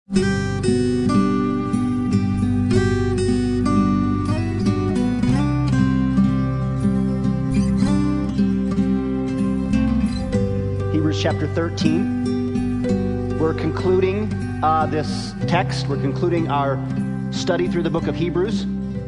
Hebrews chapter 13. We're concluding this text. We're concluding our study through the book of Hebrews.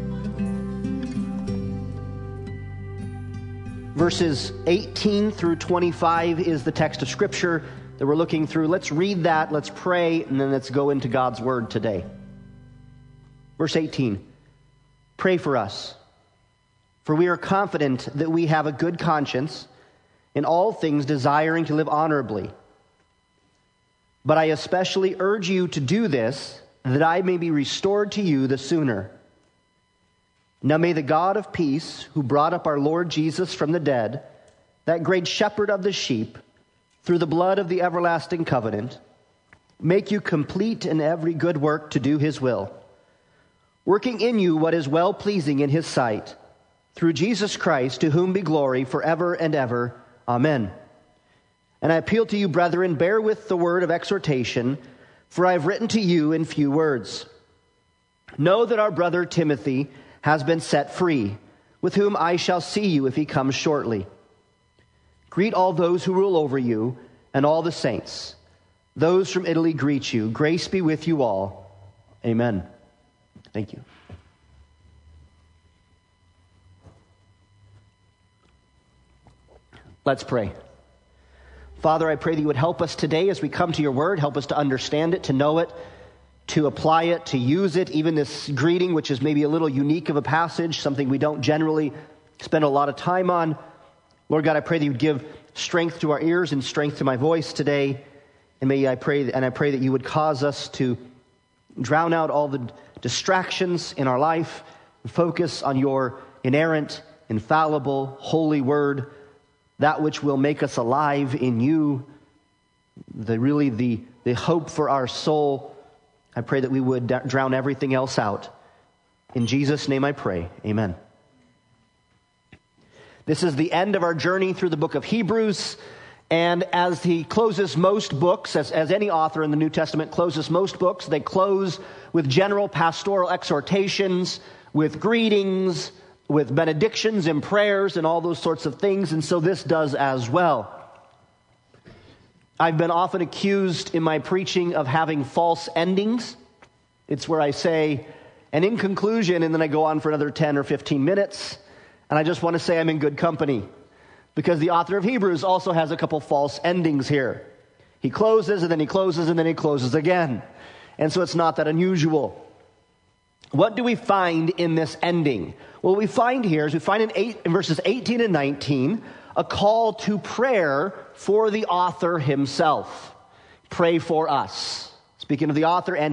Verses 18 through 25 is the text of Scripture that we're looking through. Let's read that, let's pray, and then let's go into God's Word today. Verse 18, pray for us, for we are confident that we have a good conscience, in all things desiring to live honorably. But I especially urge you to do this, that I may be restored to you the sooner. Now may the God of peace, who brought up our Lord Jesus from the dead, that great shepherd of the sheep, through the blood of the everlasting covenant, make you complete in every good work to do his will, working in you what is well-pleasing in his sight, through Jesus Christ, to whom be glory forever and ever. Amen. And I appeal to you, brethren, bear with the word of exhortation, for I have written to you in few words. Know that our brother Timothy has been set free, with whom I shall see you if he comes shortly. Greet all those who rule over you and all the saints. Those from Italy greet you. Grace be with you all. Amen. Thank you. Let's pray. Father, I pray that you would help us today as we come to your word. Help us to understand it, to know it, to apply it, to use it. Even this greeting, which is maybe a little unique of a passage, something we don't generally spend a lot of time on. Lord God, I pray that you would give strength to our ears and strength to my voice today. And I pray that you would cause us to drown out all the distractions in our life and focus on your inerrant, infallible, holy word, that which will make us alive in you, the hope for our soul. I pray that we would drown everything else out. In Jesus' name I pray. Amen. This is the end of our journey through the book of Hebrews. And as he closes most books, as any author in the New Testament closes most books, they close with general pastoral exhortations, with greetings, with benedictions and prayers and all those sorts of things. And so this does as well. I've been often accused in my preaching of having false endings. It's where I say, and in conclusion, and then I go on for another 10 or 15 minutes. And I just want to say I'm in good company, because the author of Hebrews also has a couple false endings here. He closes, and then he closes, and then he closes again. And so it's not that unusual. What do we find in this ending? Well, what we find here is in verses 18 and 19, a call to prayer for the author himself. Pray for us. Speaking of the author and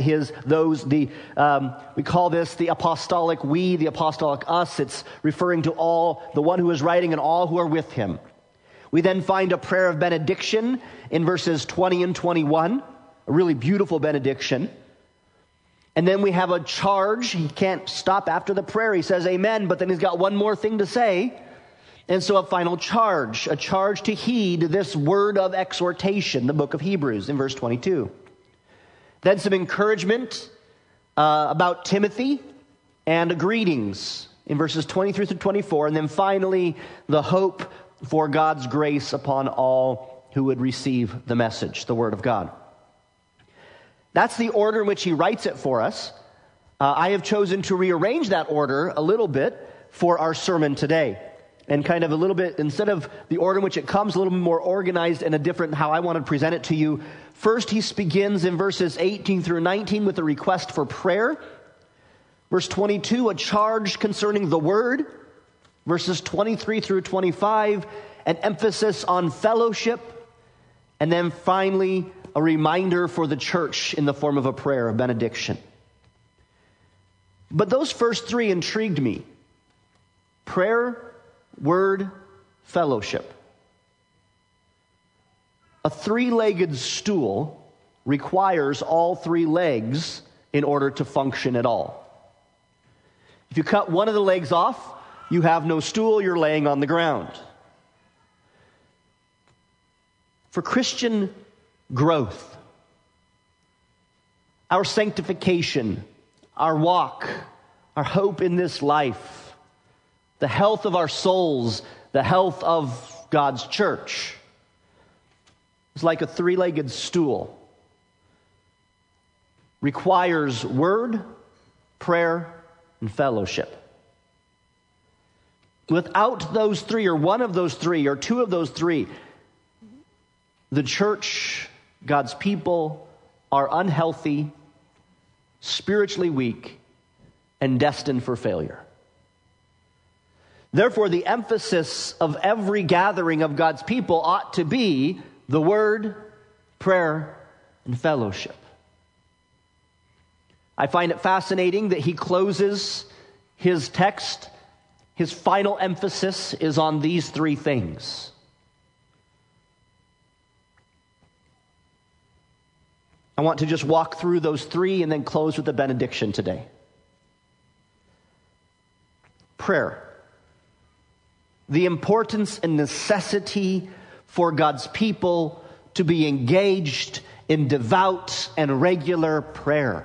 we call this the apostolic we, the apostolic us. It's referring to all, the one who is writing and all who are with him. We then find a prayer of benediction in verses 20 and 21, a really beautiful benediction. And then we have a charge. He can't stop after the prayer. He says amen, but then he's got one more thing to say. And so a final charge, a charge to heed this word of exhortation, the book of Hebrews in verse 22. Then some encouragement about Timothy and greetings in verses 23 through 24. And then finally, the hope for God's grace upon all who would receive the message, the word of God. That's the order in which he writes it for us. I have chosen to rearrange that order a little bit for our sermon today. And kind of a little bit, instead of the order in which it comes, a little bit more organized and a different how I want to present it to you. First, he begins in verses 18 through 19 with a request for prayer. Verse 22, a charge concerning the word. Verses 23 through 25, an emphasis on fellowship. And then finally, a reminder for the church in the form of a prayer of benediction. But those first three intrigued me. Prayer, word, fellowship. A three-legged stool requires all three legs in order to function at all. If you cut one of the legs off, you have no stool, you're laying on the ground. For Christian growth, our sanctification, our walk, our hope in this life, the health of our souls, the health of God's church. It's like a three-legged stool. Requires word, prayer, and fellowship. Without those three, or one of those three, or two of those three, the church, God's people, are unhealthy, spiritually weak, and destined for failure. Therefore, the emphasis of every gathering of God's people ought to be the word, prayer, and fellowship. I find it fascinating that he closes his text. His final emphasis is on these three things. I want to just walk through those three and then close with the benediction today. Prayer. The importance and necessity for God's people to be engaged in devout and regular prayer.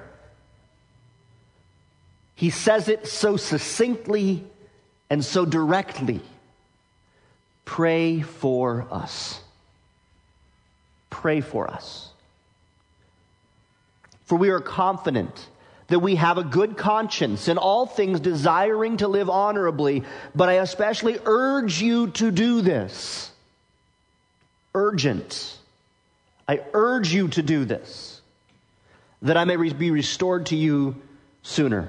He says it so succinctly and so directly. Pray for us. Pray for us. For we are confident that we have a good conscience in all things, desiring to live honorably, but I especially urge you to do this. Urgent. I urge you to do this, that I may be restored to you sooner.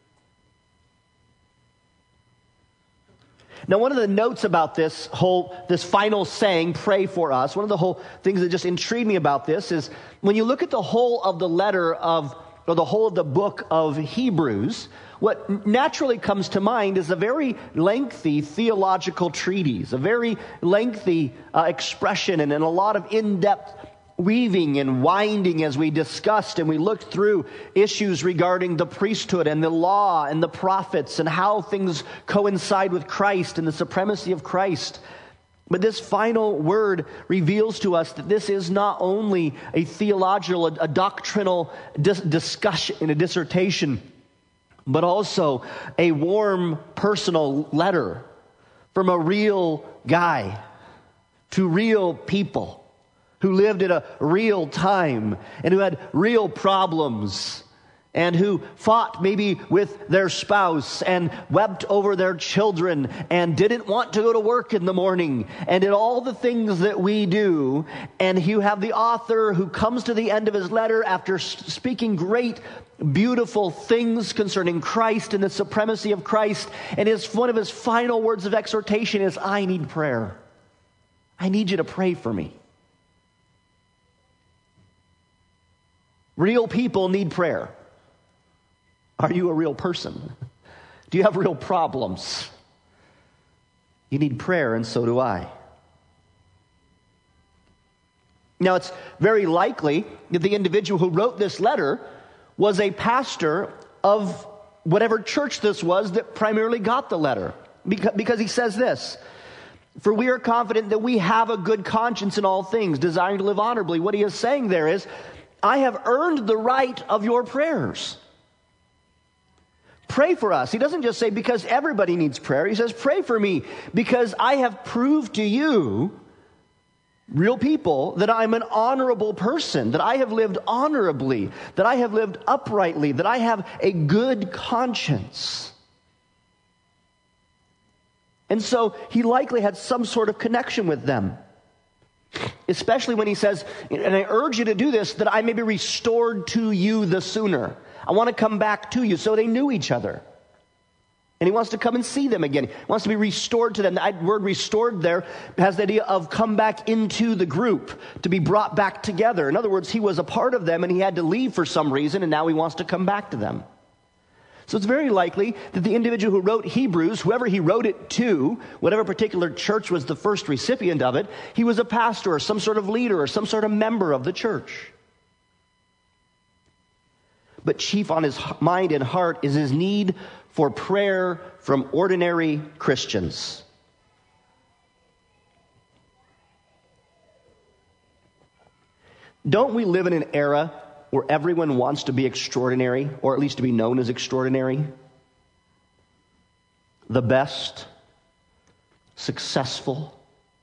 Now, one of the notes about this final saying, pray for us, one of the whole things that just intrigued me about this is when you look at the whole of the the whole of the book of Hebrews, what naturally comes to mind is a very lengthy theological treatise, a very lengthy expression and a lot of in-depth weaving and winding as we discussed and we looked through issues regarding the priesthood and the law and the prophets and how things coincide with Christ and the supremacy of Christ. But this final word reveals to us that this is not only a theological, a doctrinal discussion and a dissertation, but also a warm personal letter from a real guy to real people who lived at a real time and who had real problems and who fought maybe with their spouse and wept over their children and didn't want to go to work in the morning and did all the things that we do. And you have the author who comes to the end of his letter after speaking great, beautiful things concerning Christ and the supremacy of Christ. And one of his final words of exhortation is, I need prayer. I need you to pray for me. Real people need prayer. Are you a real person? Do you have real problems? You need prayer, and so do I. Now, it's very likely that the individual who wrote this letter was a pastor of whatever church this was that primarily got the letter. Because he says this, for we are confident that we have a good conscience in all things, desiring to live honorably. What he is saying there is, I have earned the right of your prayers. Pray for us. He doesn't just say because everybody needs prayer. He says, pray for me because I have proved to you, real people, that I'm an honorable person, that I have lived honorably, that I have lived uprightly, that I have a good conscience. And so he likely had some sort of connection with them. Especially when he says, and I urge you to do this, that I may be restored to you the sooner. I want to come back to you. So they knew each other. And he wants to come and see them again. He wants to be restored to them. The word restored there has the idea of come back into the group, to be brought back together. In other words, he was a part of them and he had to leave for some reason, and now he wants to come back to them. So it's very likely that the individual who wrote Hebrews, whoever he wrote it to, whatever particular church was the first recipient of it, he was a pastor or some sort of leader or some sort of member of the church. But chief on his mind and heart is his need for prayer from ordinary Christians. Don't we live in an era where everyone wants to be extraordinary, or at least to be known as extraordinary. The best, successful,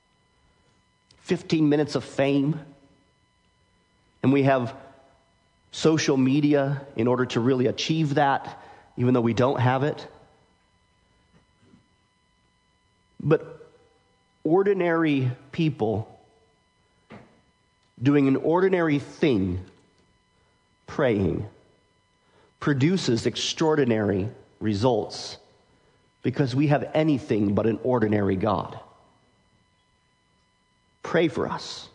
15 minutes of fame. And we have social media in order to really achieve that, even though we don't have it. But ordinary people doing an ordinary thing, praying, produces extraordinary results because we have anything but an ordinary God. Pray for us.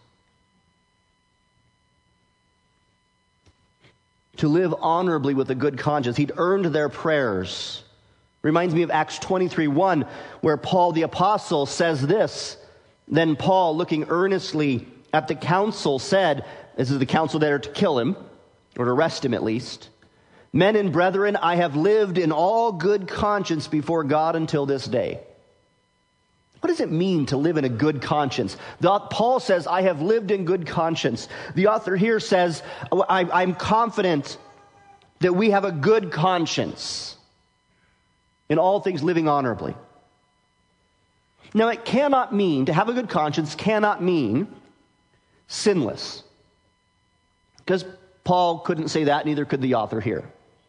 To live honorably with a good conscience. He'd earned their prayers. Reminds me of Acts 23:1, where Paul the apostle says this. Then Paul, looking earnestly at the council, said, this is the council there to kill him, or to arrest him at least, "Men and brethren, I have lived in all good conscience before God until this day." What does it mean to live in a good conscience? Paul says, I have lived in good conscience. The author here says, I'm confident that we have a good conscience in all things, living honorably. Now, it cannot mean, to have a good conscience cannot mean sinless. Because Paul couldn't say that, neither could the author here.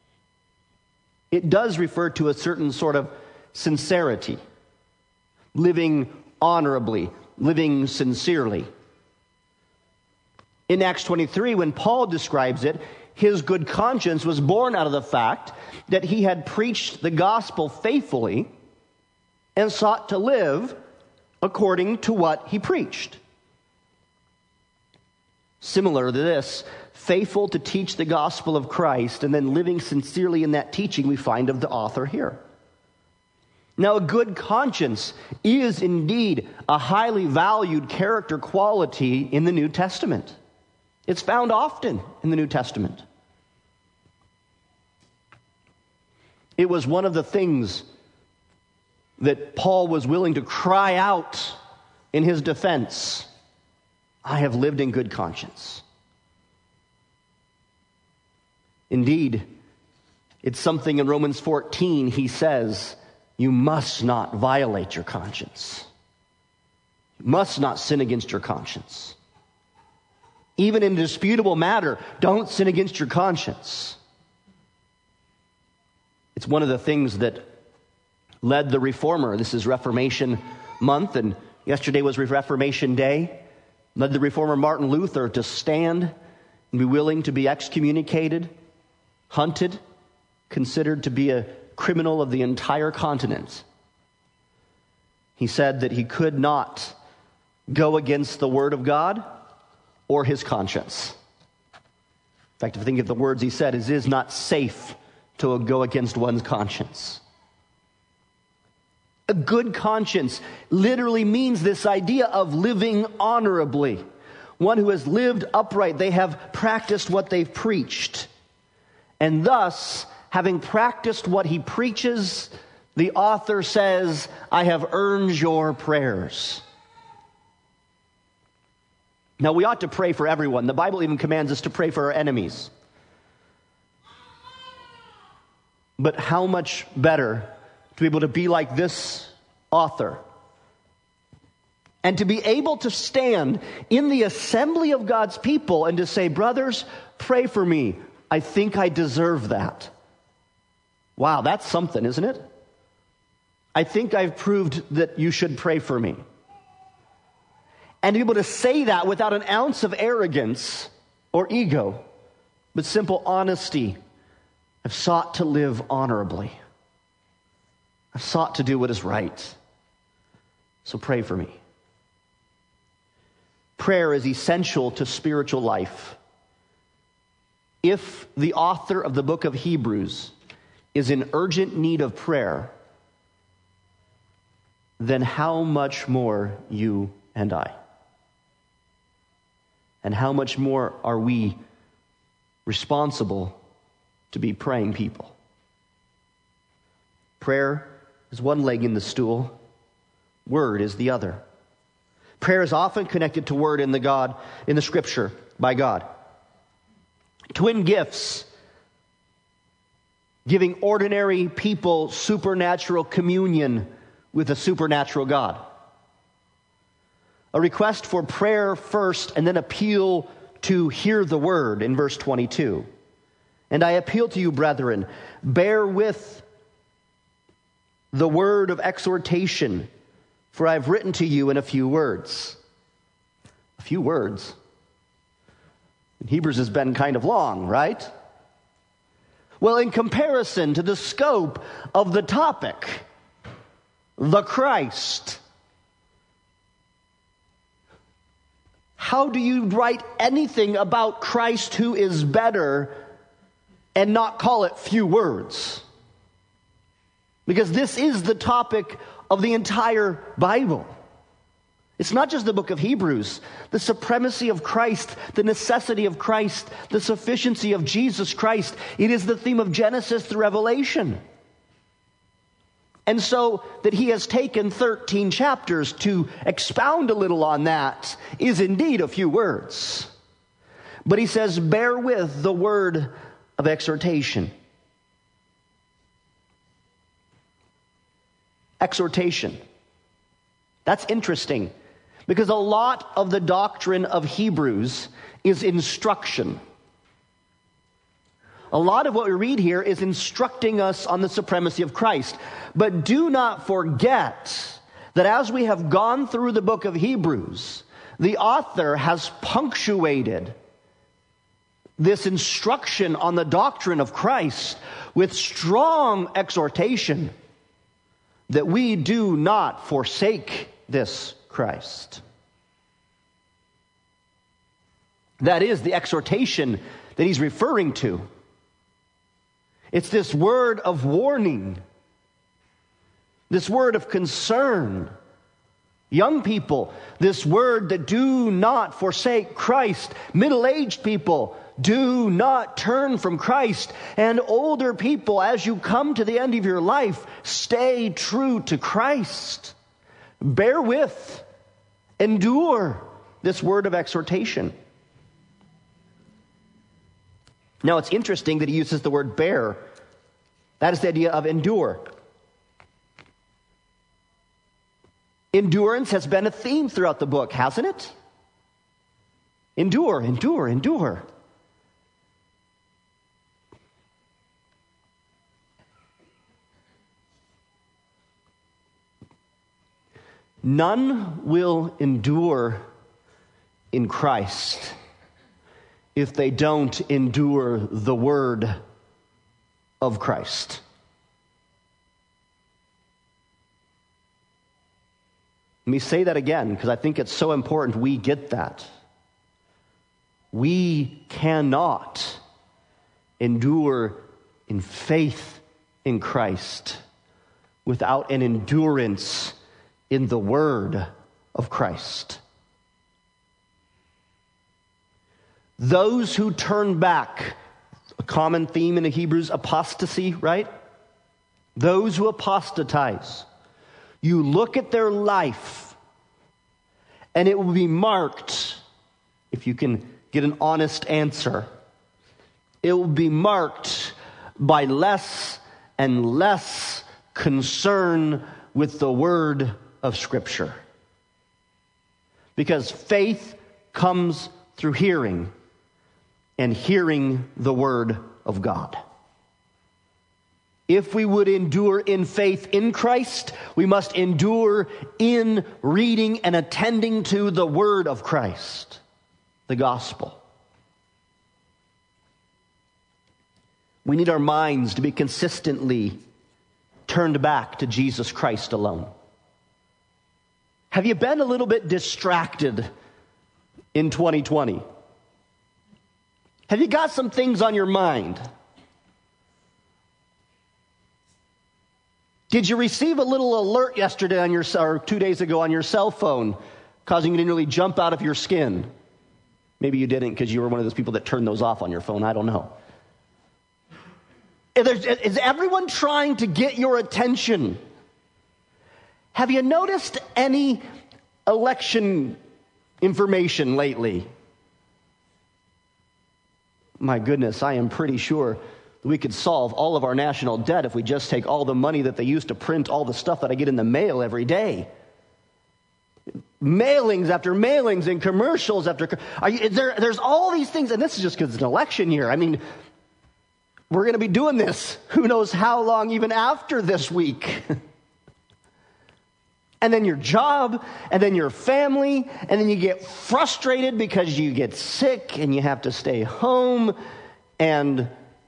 It does refer to a certain sort of sincerity, living honorably, living sincerely. In Acts 23, when Paul describes it, his good conscience was born out of the fact that he had preached the gospel faithfully and sought to live according to what he preached. Similar to this, faithful to teach the gospel of Christ and then living sincerely in that teaching we find of the author here. Now, a good conscience is indeed a highly valued character quality in the New Testament. It's found often in the New Testament. It was one of the things that Paul was willing to cry out in his defense. I have lived in good conscience. Indeed, it's something in Romans 14 he says, you must not violate your conscience. You must not sin against your conscience. Even in a disputable matter, don't sin against your conscience. It's one of the things that led the Reformer. This is Reformation month, and yesterday was Reformation Day. Led the Reformer Martin Luther to stand and be willing to be excommunicated, hunted, considered to be a criminal of the entire continent. He said that he could not go against the Word of God or his conscience. In fact, if you think of the words he said, it is not safe to go against one's conscience. A good conscience literally means this idea of living honorably. One who has lived upright, they have practiced what they've preached. And thus, having practiced what he preaches, the author says, I have earned your prayers. Now, we ought to pray for everyone. The Bible even commands us to pray for our enemies. But how much better to be able to be like this author and to be able to stand in the assembly of God's people and to say, brothers, pray for me. I think I deserve that. Wow, that's something, isn't it? I think I've proved that you should pray for me. And to be able to say that without an ounce of arrogance or ego, but simple honesty. I've sought to live honorably. I've sought to do what is right. So pray for me. Prayer is essential to spiritual life. If the author of the book of Hebrews is in urgent need of prayer, then how much more you and I? And how much more are we responsible to be praying people? Prayer is one leg in the stool. Word is the other. Prayer is often connected to word in the Scripture by God. Twin gifts, giving ordinary people supernatural communion with a supernatural God. A request for prayer first and then appeal to hear the word in verse 22. And I appeal to you, brethren, bear with the word of exhortation, for I have written to you in a few words. A few words. Hebrews has been kind of long, right? Well, in comparison to the scope of the topic, the Christ, how do you write anything about Christ who is better and not call it few words? Because this is the topic of the entire Bible. It's not just the book of Hebrews. The supremacy of Christ, the necessity of Christ, the sufficiency of Jesus Christ. It is the theme of Genesis through Revelation. And so that he has taken 13 chapters to expound a little on that is indeed a few words. But he says, bear with the word of exhortation. Exhortation. That's interesting, because a lot of the doctrine of Hebrews is instruction. A lot of what we read here is instructing us on the supremacy of Christ. But do not forget that as we have gone through the book of Hebrews, the author has punctuated this instruction on the doctrine of Christ with strong exhortation that we do not forsake this Christ. That is the exhortation that he's referring to. It's this word of warning, this word of concern. Young people, this word that do not forsake Christ. Middle-aged people, do not turn from Christ. And older people, as you come to the end of your life, stay true to Christ. Bear with, endure this word of exhortation. Now, it's interesting that he uses the word bear. That is the idea of endure. Endurance has been a theme throughout the book, hasn't it? Endure, endure, endure. None will endure in Christ if they don't endure the word of Christ. Let me say that again, because I think it's so important we get that. We cannot endure in faith in Christ without an endurance in the word of Christ. Those who turn back, a common theme in the Hebrews, apostasy, right? Those who apostatize. You look at their life, and it will be marked, if you can get an honest answer, it will be marked by less and less concern with the word of Scripture. Because faith comes through hearing, and hearing the word of God. If we would endure in faith in Christ, we must endure in reading and attending to the word of Christ, the gospel. We need our minds to be consistently turned back to Jesus Christ alone. Have you been a little bit distracted in 2020? Have you got some things on your mind? Did you receive a little alert yesterday on your, or 2 days ago on your cell phone, causing you to nearly jump out of your skin? Maybe you didn't because you were one of those people that turned those off on your phone. I don't know. Is everyone trying to get your attention? Have you noticed any election information lately? My goodness, I am pretty sure we could solve all of our national debt if we just take all the money that they use to print all the stuff that I get in the mail every day. Mailings after mailings and commercials after... There's all these things, and this is just because it's an election year. I mean, we're going to be doing this who knows how long even after this week. And then your job, and then your family, and then you get frustrated because you get sick and you have to stay home. And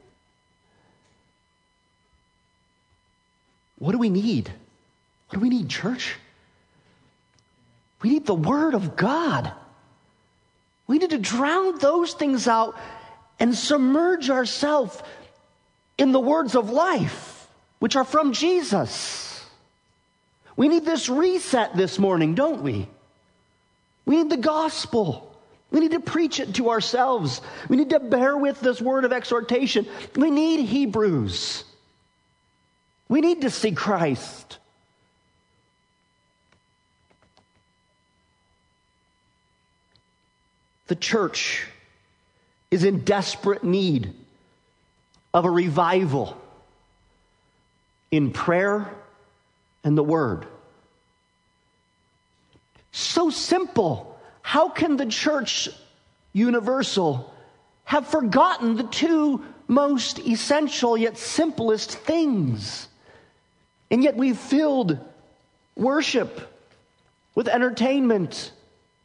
what do we need? What do we need, church? We need the Word of God. We need to drown those things out and submerge ourselves in the words of life, which are from Jesus. We need this reset this morning, don't we? We need the gospel. We need to preach it to ourselves. We need to bear with this word of exhortation. We need Hebrews. We need to see Christ. The church is in desperate need of a revival in prayer and the Word. So simple. How can the church universal have forgotten the two most essential yet simplest things? And yet we've filled worship with entertainment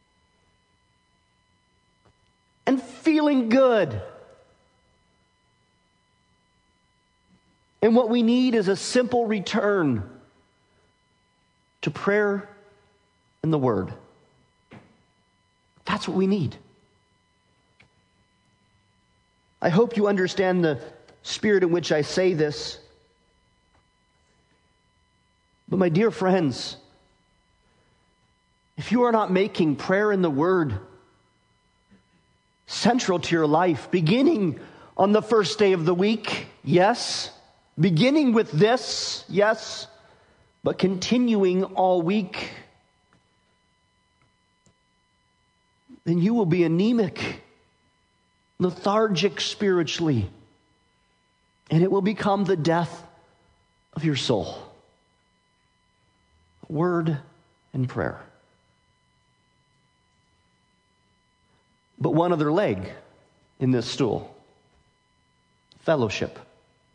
and feeling good. And what we need is a simple return to prayer and the Word. That's what we need. I hope you understand the spirit in which I say this. But my dear friends, if you are not making prayer and the Word central to your life, beginning on the first day of the week, yes, beginning with this, yes, but continuing all week, then you will be anemic, lethargic spiritually, and it will become the death of your soul. Word and prayer. But one other leg in this stool: fellowship.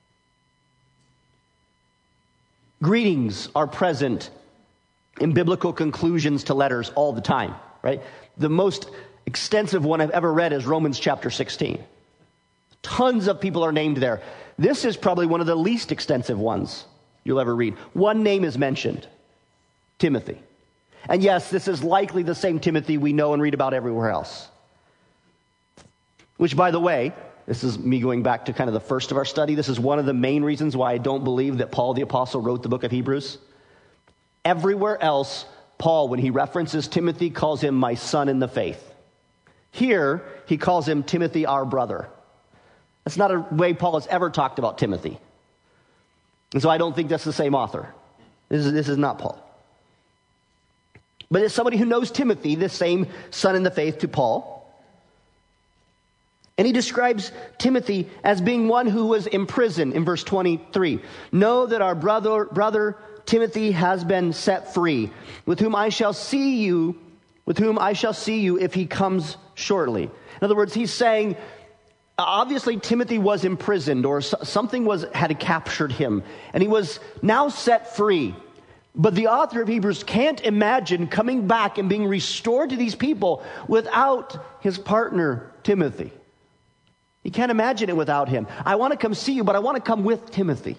Greetings are present in biblical conclusions to letters all the time, right? The most extensive one I've ever read is Romans chapter 16. Tons of people are named there. This is probably one of the least extensive ones you'll ever read. One name is mentioned: Timothy. And yes, this is likely the same Timothy we know and read about everywhere else. Which, by the way, this is me going back to kind of the first of our study. This is one of the main reasons why I don't believe that Paul the Apostle wrote the book of Hebrews. Everywhere else, Paul, when he references Timothy, calls him my son in the faith. Here, he calls him Timothy, our brother. That's not a way Paul has ever talked about Timothy. And so I don't think that's the same author. This is not Paul. But it's somebody who knows Timothy, the same son in the faith to Paul. And he describes Timothy as being one who was imprisoned in verse 23. Know that our brother Timothy has been set free, with whom I shall see you if he comes shortly. In other words, he's saying, obviously Timothy was imprisoned, or something had captured him, and he was now set free. But the author of Hebrews can't imagine coming back and being restored to these people without his partner, Timothy. You can't imagine it without him. I want to come see you, but I want to come with Timothy.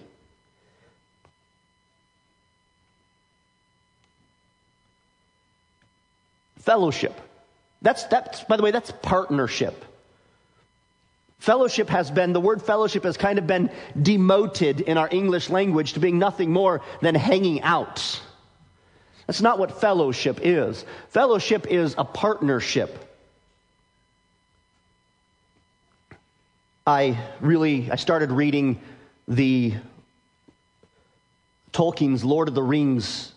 Fellowship. That's by the way, that's partnership. The word fellowship has kind of been demoted in our English language to being nothing more than hanging out. That's not what fellowship is. Fellowship is a partnership. I started reading the Tolkien's Lord of the Rings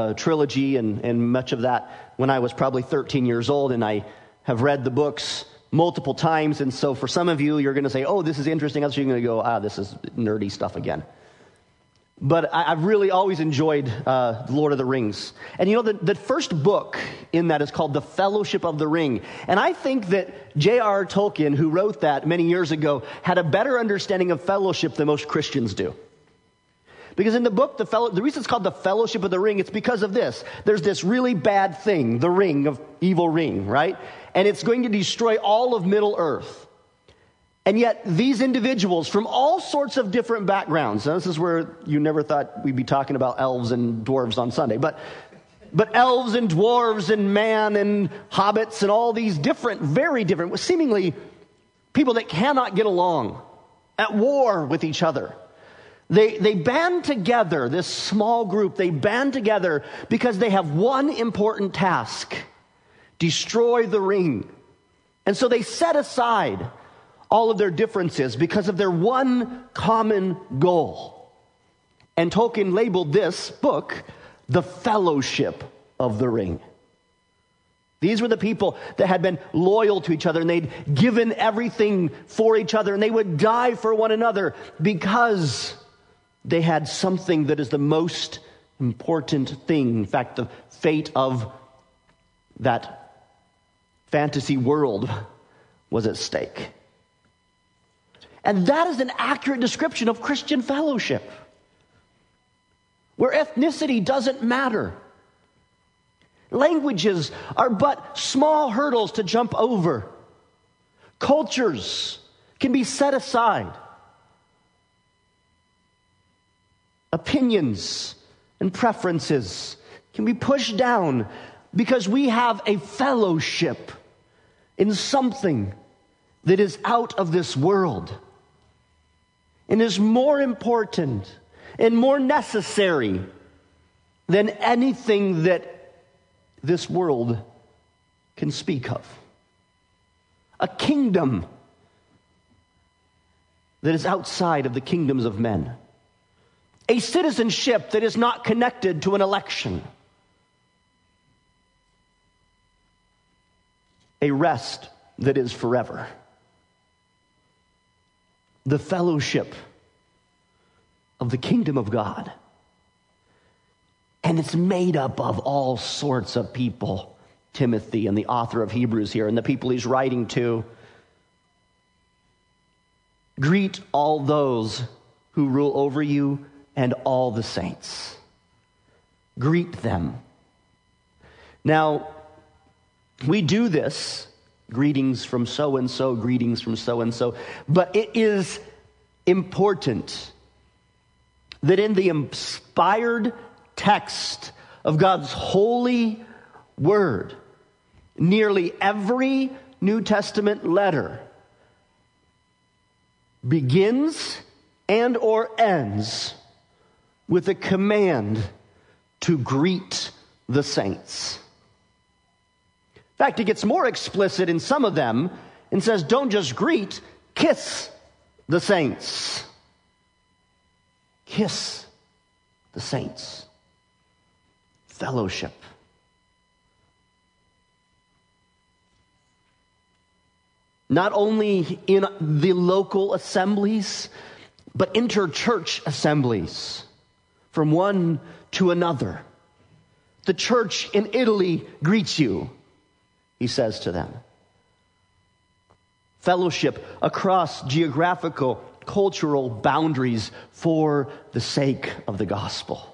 trilogy and much of that when I was probably 13 years old, and I have read the books multiple times. And so for some of you, you're going to say, oh, this is interesting. Others, you're going to go, this is nerdy stuff again. But I've really always enjoyed Lord of the Rings. And you know, the first book in that is called The Fellowship of the Ring. And I think that J.R.R. Tolkien, who wrote that many years ago, had a better understanding of fellowship than most Christians do. Because in the book, the reason it's called The Fellowship of the Ring, it's because of this. There's this really bad thing, the ring of evil ring, right? And it's going to destroy all of Middle Earth. And yet, these individuals from all sorts of different backgrounds, now this is where you never thought we'd be talking about elves and dwarves on Sunday, but elves and dwarves and man and hobbits and all these different, very different, seemingly people that cannot get along, at war with each other. They band together, this small group, they band together because they have one important task: destroy the ring. And so they set aside all of their differences because of their one common goal. And Tolkien labeled this book The Fellowship of the Ring. These were the people that had been loyal to each other, and they'd given everything for each other, and they would die for one another because they had something that is the most important thing. In fact, the fate of that fantasy world was at stake. And that is an accurate description of Christian fellowship, where ethnicity doesn't matter. Languages are but small hurdles to jump over. Cultures can be set aside. Opinions and preferences can be pushed down because we have a fellowship in something that is out of this world and is more important and more necessary than anything that this world can speak of. A kingdom that is outside of the kingdoms of men. A citizenship that is not connected to an election. A rest that is forever. The fellowship of the kingdom of God. And it's made up of all sorts of people. Timothy and the author of Hebrews here and the people he's writing to. Greet all those who rule over you and all the saints. Greet them. Now, we do this. Greetings from so-and-so, greetings from so-and-so. But it is important that in the inspired text of God's holy word, nearly every New Testament letter begins and or ends with a command to greet the saints. In fact, it gets more explicit in some of them and says, don't just greet, kiss the saints. Kiss the saints. Fellowship. Not only in the local assemblies, but interchurch assemblies from one to another. The church in Italy greets you, he says to them. Fellowship across geographical, cultural boundaries for the sake of the gospel.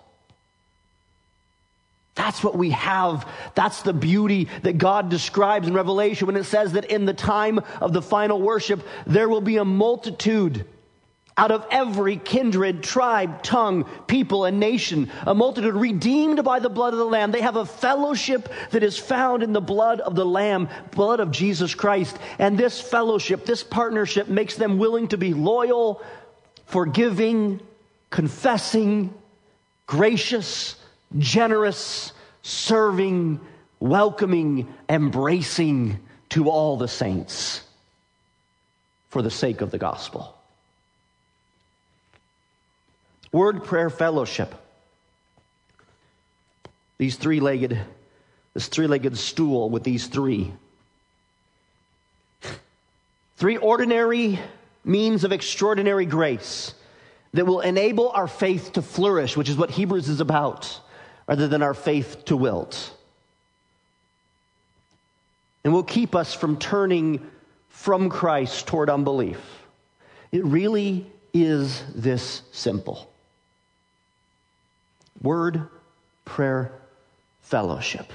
That's what we have. That's the beauty that God describes in Revelation when it says that in the time of the final worship, there will be a multitude out of every kindred, tribe, tongue, people, and nation, a multitude redeemed by the blood of the Lamb. They have a fellowship that is found in the blood of the Lamb, blood of Jesus Christ. And this fellowship, this partnership makes them willing to be loyal, forgiving, confessing, gracious, generous, serving, welcoming, embracing to all the saints for the sake of the gospel. Word, prayer, fellowship. This three-legged stool with these three. 3 ordinary means of extraordinary grace that will enable our faith to flourish, which is what Hebrews is about, rather than our faith to wilt. And will keep us from turning from Christ toward unbelief. It really is this simple. Word, prayer, fellowship.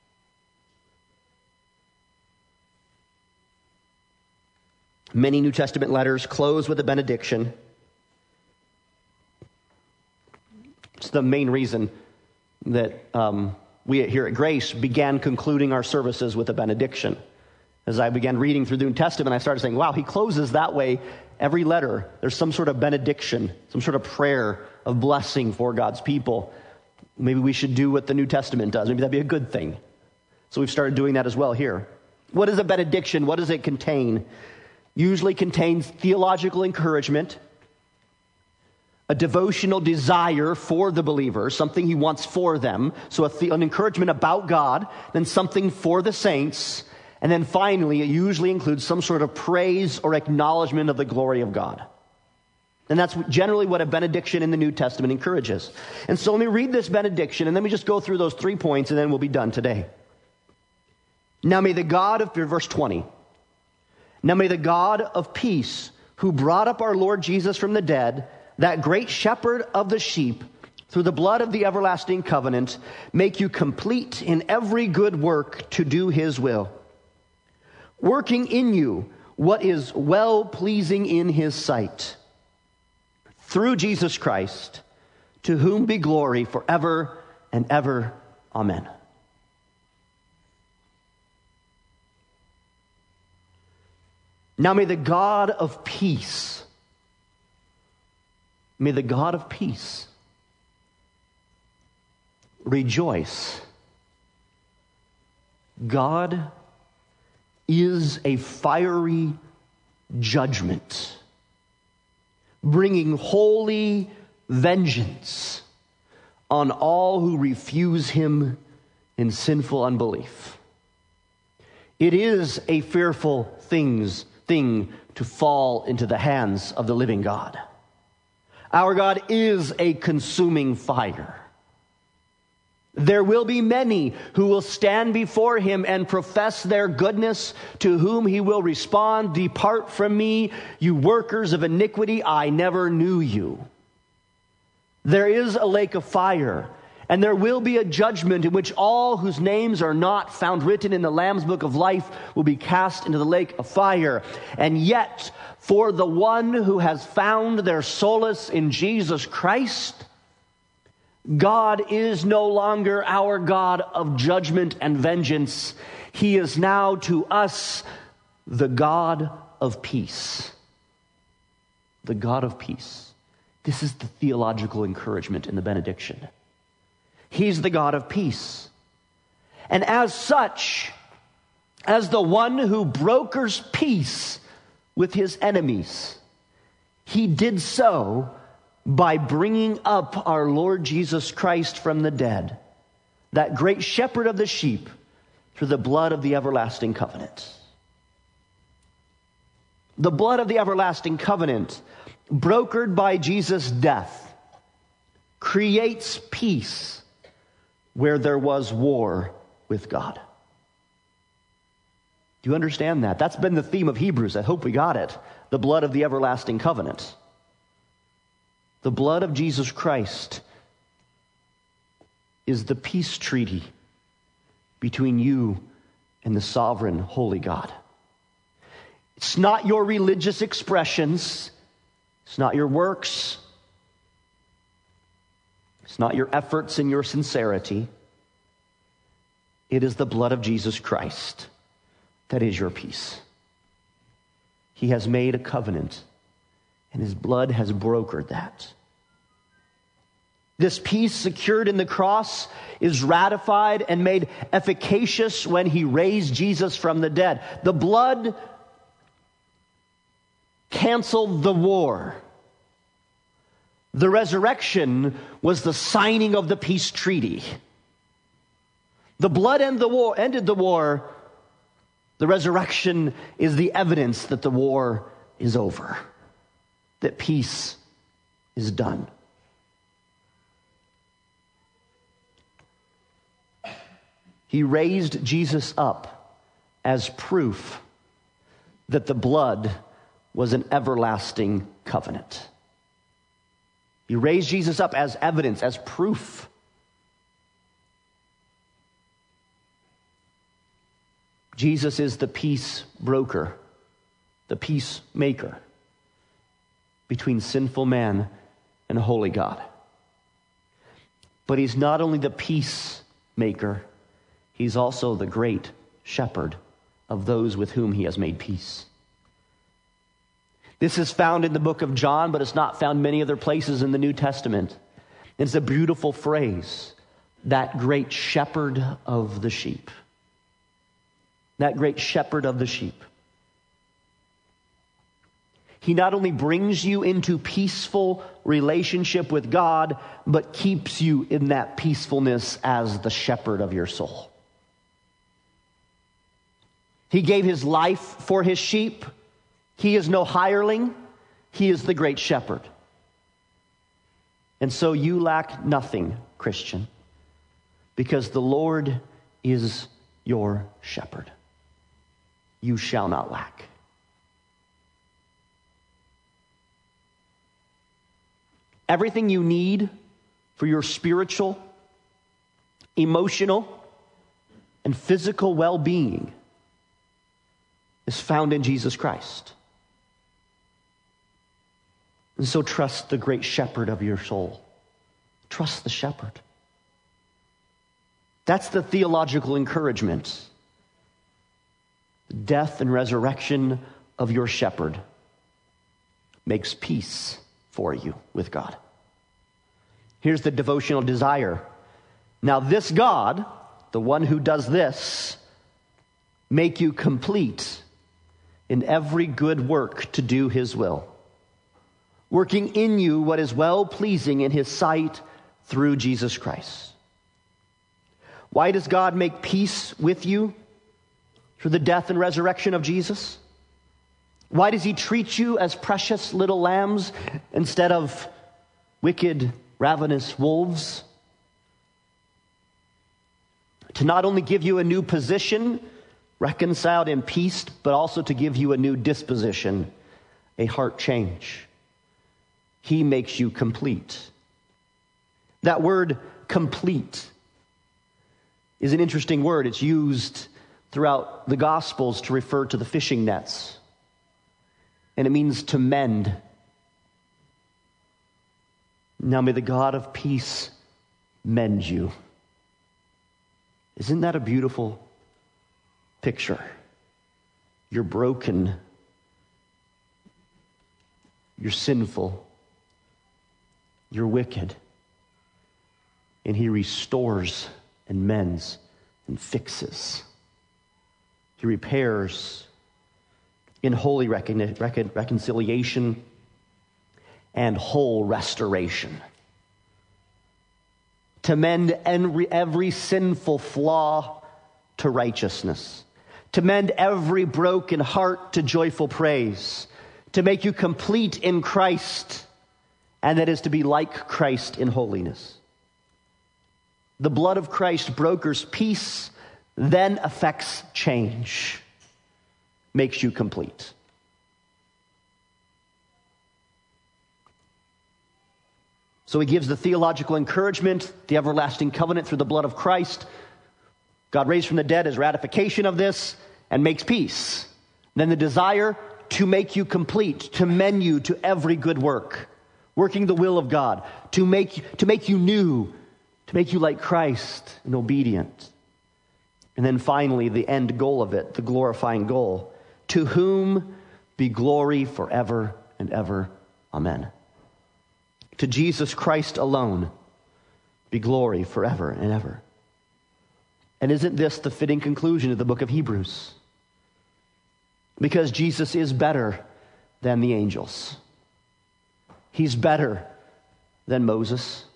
Many New Testament letters close with a benediction. It's the main reason that we here at Grace began concluding our services with a benediction. As I began reading through the New Testament, I started saying, wow, he closes that way every letter. There's some sort of benediction, some sort of prayer of blessing for God's people. Maybe we should do what the New Testament does. Maybe that'd be a good thing. So we've started doing that as well here. What is a benediction? What does it contain? Usually contains theological encouragement, a devotional desire for the believer, something he wants for them. So an encouragement about God, then something for the saints. And then finally, it usually includes some sort of praise or acknowledgement of the glory of God. And that's generally what a benediction in the New Testament encourages. And so let me read this benediction, and then we just go through those 3 points, and then we'll be done today. Now may the God of, verse 20, now may the God of peace, who brought up our Lord Jesus from the dead, that great shepherd of the sheep, through the blood of the everlasting covenant, make you complete in every good work to do his will, working in you what is well-pleasing in his sight, through Jesus Christ, to whom be glory forever and ever. Amen. Now may the God of peace, rejoice. God is a fiery judgment, bringing holy vengeance on all who refuse him in sinful unbelief. It is a fearful thing to fall into the hands of the living God. Our God is a consuming fire. There will be many who will stand before him and profess their goodness, to whom he will respond, "Depart from me, you workers of iniquity, I never knew you." There is a lake of fire, and there will be a judgment in which all whose names are not found written in the Lamb's book of life will be cast into the lake of fire. And yet, for the one who has found their solace in Jesus Christ, God is no longer our God of judgment and vengeance. He is now to us the God of peace. The God of peace. This is the theological encouragement in the benediction. He's the God of peace. And as such, as the one who brokers peace with his enemies, he did so by bringing up our Lord Jesus Christ from the dead, that great shepherd of the sheep, through the blood of the everlasting covenant. The blood of the everlasting covenant, brokered by Jesus' death, creates peace where there was war with God. Do you understand that? That's been the theme of Hebrews. I hope we got it. The blood of the everlasting covenant. The blood of Jesus Christ is the peace treaty between you and the sovereign, holy God. It's not your religious expressions. It's not your works. It's not your efforts and your sincerity. It is the blood of Jesus Christ that is your peace. He has made a covenant, and his blood has brokered that. This peace secured in the cross is ratified and made efficacious when he raised Jesus from the dead. The blood canceled the war. The resurrection was the signing of the peace treaty. The blood ended the war The resurrection is the evidence that the war is over, that peace is done. He raised Jesus up as proof that the blood was an everlasting covenant. He raised Jesus up as evidence, as proof. Jesus is the peace broker, the peacemaker between sinful man and a holy God. But he's not only the peacemaker, he's also the great shepherd of those with whom he has made peace. This is found in the book of John, but it's not found many other places in the New Testament. It's a beautiful phrase, that great shepherd of the sheep. That great shepherd of the sheep. He not only brings you into peaceful relationship with God, but keeps you in that peacefulness as the shepherd of your soul. He gave his life for his sheep. He is no hireling. He is the great shepherd. And so you lack nothing, Christian, because the Lord is your shepherd. You shall not lack. Everything you need for your spiritual, emotional, and physical well-being is found in Jesus Christ. And so trust the great shepherd of your soul. Trust the shepherd. That's the theological encouragement. The death and resurrection of your shepherd makes peace for you with God. Here's the devotional desire. Now this God, the one who does this, make you complete in every good work to do his will, working in you what is well-pleasing in his sight through Jesus Christ. Why does God make peace with you through the death and resurrection of Jesus? Why does he treat you as precious little lambs instead of wicked, ravenous wolves? To not only give you a new position, reconciled in peace, but also to give you a new disposition, a heart change. He makes you complete. That word complete is an interesting word. It's used throughout the Gospels to refer to the fishing nets. And it means to mend. Now may the God of peace mend you. Isn't that a beautiful picture? You're broken. You're sinful. You're wicked. And he restores and mends and fixes. He repairs in holy reconciliation and whole restoration. To mend every sinful flaw to righteousness. To mend every broken heart to joyful praise. To make you complete in Christ, and that is to be like Christ in holiness. The blood of Christ brokers peace, then affects change, makes you complete. So he gives the theological encouragement, the everlasting covenant through the blood of Christ. God raised from the dead as ratification of this and makes peace. Then the desire to make you complete, to mend you to every good work, working the will of God, to make you new, to make you like Christ and obedient. And then finally, the end goal of it, the glorifying goal, to whom be glory forever and ever. Amen. To Jesus Christ alone be glory forever and ever. And isn't this the fitting conclusion of the book of Hebrews? Because Jesus is better than the angels. He's better than Moses.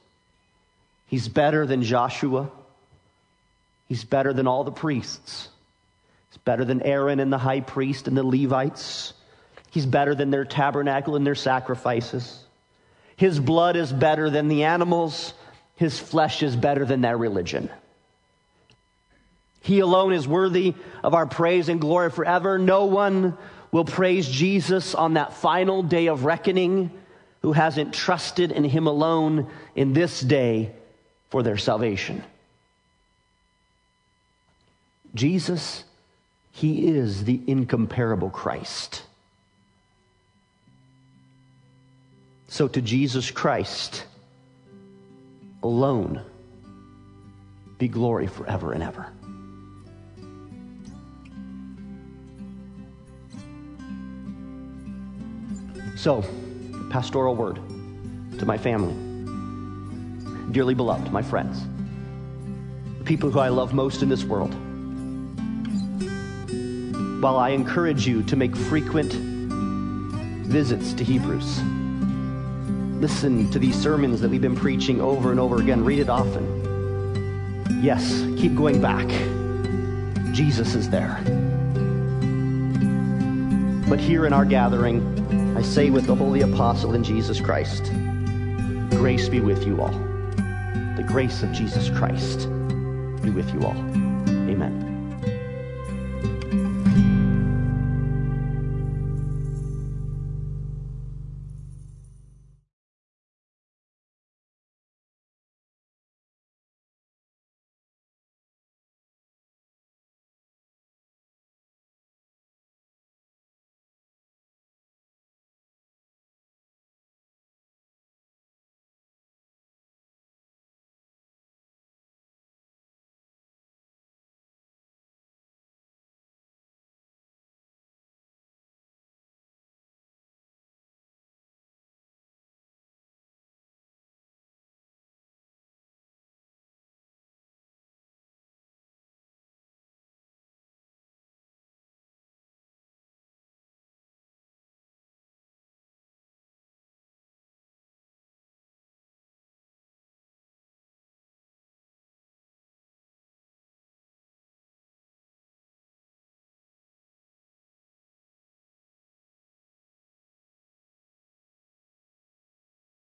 He's better than Joshua. He's better than all the priests. He's better than Aaron and the high priest and the Levites. He's better than their tabernacle and their sacrifices. His blood is better than the animals. His flesh is better than their religion. He alone is worthy of our praise and glory forever. No one will praise Jesus on that final day of reckoning who hasn't trusted in him alone in this day for their salvation. Jesus, he is the incomparable Christ. So to Jesus Christ alone be glory forever and ever. So, pastoral word to my family, dearly beloved, my friends, the people who I love most in this world. While I encourage you to make frequent visits to Hebrews, listen to these sermons that we've been preaching over and over again. Read it often. Yes, keep going back. Jesus is there. But here in our gathering, I say with the Holy Apostle in Jesus Christ, grace be with you all. The grace of Jesus Christ be with you all. Amen.